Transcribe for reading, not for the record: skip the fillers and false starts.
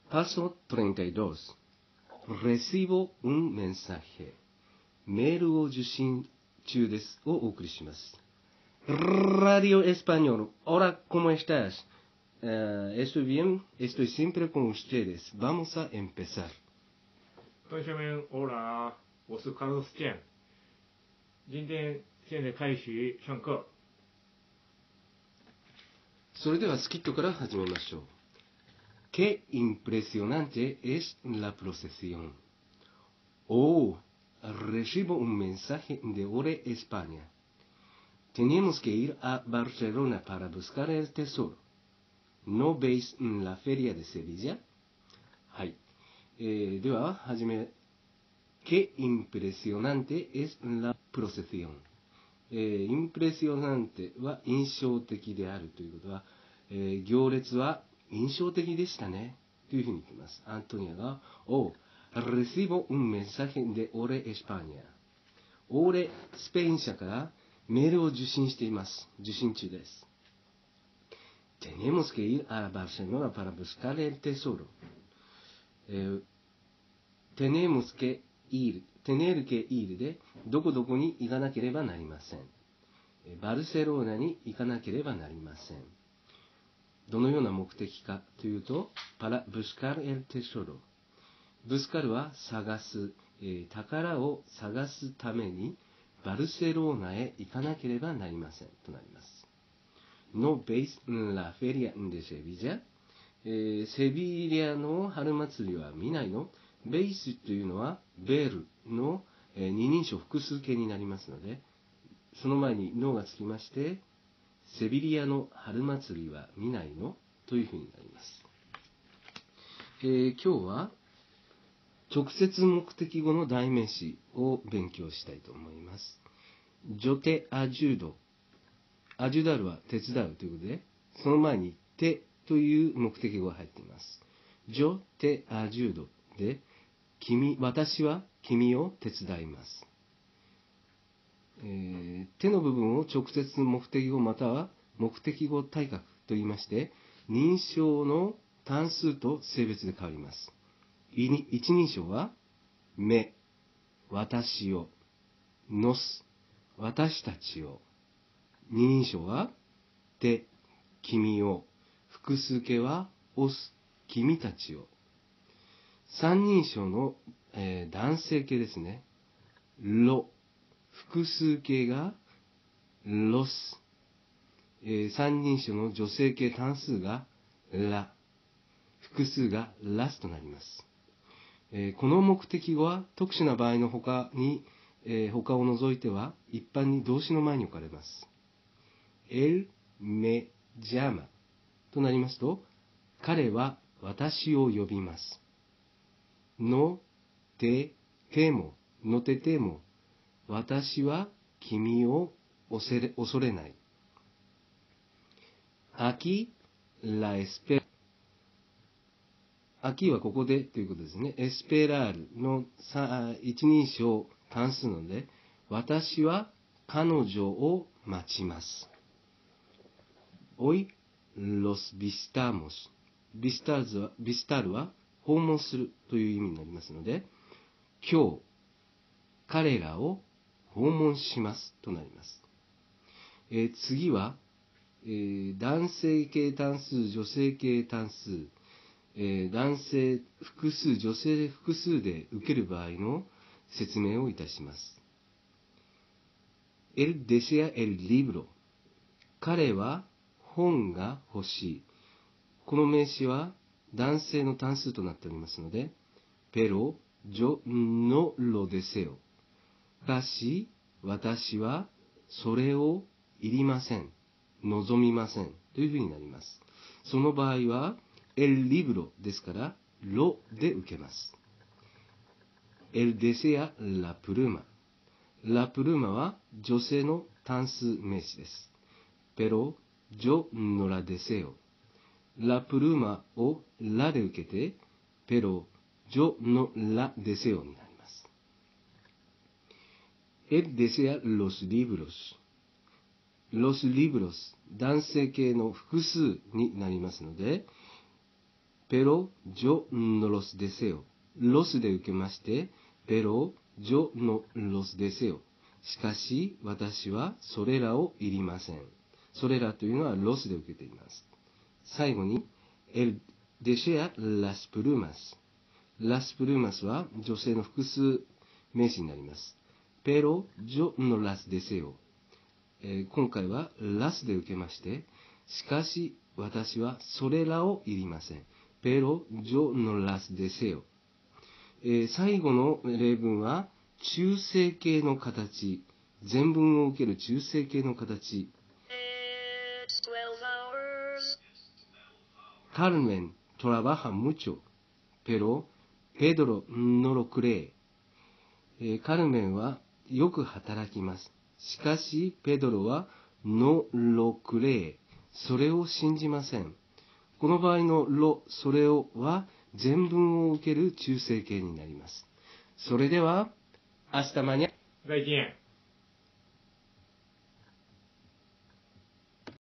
Paso 32. Recibo un mensaje. メールを受信中ですをお送りします。Radio Español. Hola, ¿cómo estás? Estoy bien, estoy siempre con ustedes. Vamos a empezar. 同学们 Hola, 我是卡洛斯健。今天现在开始上课。 それではスキットから始めましょう。Qué impresionante es la procesión. Oh, recibo un mensaje de Ore España. Tenemos que ir a Barcelona para buscar el tesoro. ¿No veis la feria de Sevilla? はい。では、はじめ、Qué impresionante es la procesión. impresionante は印象的であるということは、行列は印象的でしたねというふうに言っています。アントニアが、recibo un mensaje de Ore España. オーレスペイン社からメールを受信しています。受信中です。Tenemos que ir a Barcelona para buscar el tesoro. tenemos que ir, tener que ir でどこどこに行かなければなりません。バルセロナに行かなければなりません。どのような目的かというと、para buscar el tesoro。buscar は探す、宝を探すためにバルセロナへ行かなければなりませんとなります。No veis la feria de Sevilla、セビリアの春祭りは見ないの？ベースというのはベールの二人称複数形になりますので、その前にのがつきまして、セビリアの春祭りは見ないのというふうになります。今日は直接目的語の代名詞を勉強したいと思います。ジョテアジュード。アジュダルは手伝うということで、その前にテという目的語が入っています。ジョテアジュードで、私は君を手伝います。手の部分を直接目的語または目的語対角と言いまして、認証の単数と性別で変わります。一人称は、め、私を、のす、私たちを。二人称は、て、君を。複数形は、おす、君たちを。三人称の、男性形ですね。ろ。複数形が、ロス。三人称の女性形単数が、ラ。複数が、ラスとなります。この目的語は特殊な場合の他を除いては一般に動詞の前に置かれます。él me llama となりますと、彼は私を呼びます。no te temo、私は君を恐れない。aquí la espera。aquí はここでということですね。エスペラールの一人称単数なので、私は彼女を待ちます。hoy los visitamos。ビスタルは訪問するという意味になりますので、今日彼らを訪問しますとなります。次は、男性形単数、女性形単数、男性複数、女性複数で受ける場合の説明をいたします。Él desea el libro。彼は本が欲しい。この名詞は男性の単数となっておりますので、pero yo no lo deseo。しかし、私はそれをいりません。望みません。というふうになります。その場合は、el libro ですから、lo で受けます。él desea la pluma。la pluma は女性の単数名詞です。pero yo no la deseo。la pluma を la で受けて、pero yo no la deseo になります。él desea los libros。los libros 男性形の複数になりますので、 pero yo no los deseo。los で受けまして、pero yo no los deseo。しかし、私はそれらをいりません。それらというのは los で受けています。最後に、él desea las plumas。las plumas は女性の複数名詞になります。pero yo no las deseo。今回は las で受けまして、しかし私はそれらをいりません。pero yo no las deseo。最後の例文は中性形の形、前文を受ける中性形の形。Carmen trabaja mucho, pero Pedro no lo cree。カルメンはよく働きます。しかし、ペドロは no lo cree。それを信じません。この場合の lo、それをは前文を受ける中性形になります。それでは、hasta mañana。 再见。